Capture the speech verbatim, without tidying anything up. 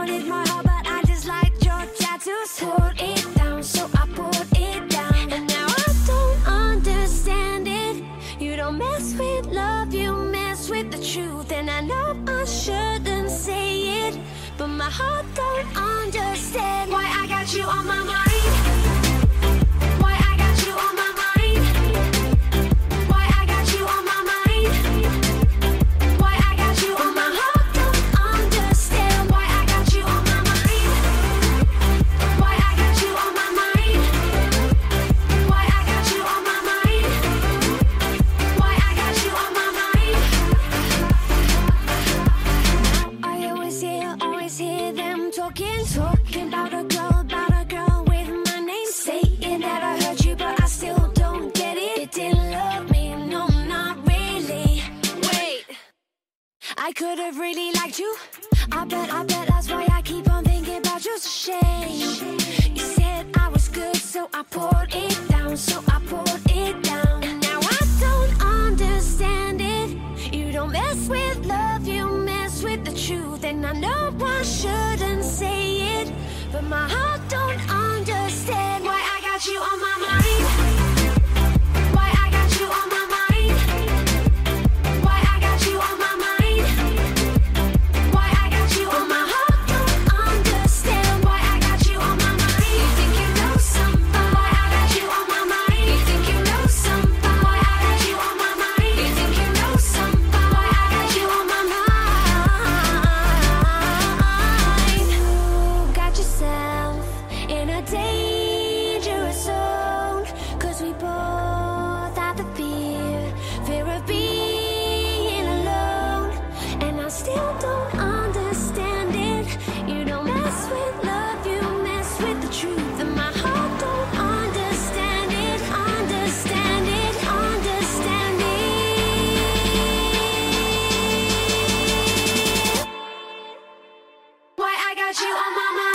wanted my heart, but I just liked your tattoos. Put it down, so I put it down. And now I don't understand it. You don't mess with love, you mess with the truth. And I know I shouldn't say it, but my heart don't understand why I got you on my mind. Why I got you on my mind. Why I got you on my mind. Why I got you on my heart don't understand why I got you on my mind. Why I got you on my mind. Why I got you on my mind. Why I got you on my mind. I always hear, always hear them talking, talking about a girl, about a girl with my name. Saying that I hurt you, but I still don't get it. You didn't love me, no, not really. Wait, I could have really liked you. I bet, I bet that's why I keep on thinking about you. It's a shame. You said I was good, so I poured it down, so I poured it down. And now I don't understand it. You don't mess with love, you mess with the truth. And I know I shouldn't say it, but my heart don't understand why I got you on my mind. Why I got you on my mind. Why I got you on my mind. Why I got you on my heart don't understand why I got you on my mind. You think you know somebody? Why I got you on my mind. You think you know somebody? Why I got you on my mind. You think you know somebody? Why I got you on my mind. You got yourself in a dangerous zone, 'cause we both have the fear, fear of being alone. And I still don't understand it. You don't mess with love, you mess with the truth. And my heart don't understand it, understand it, understand it. Why I got you on my mind.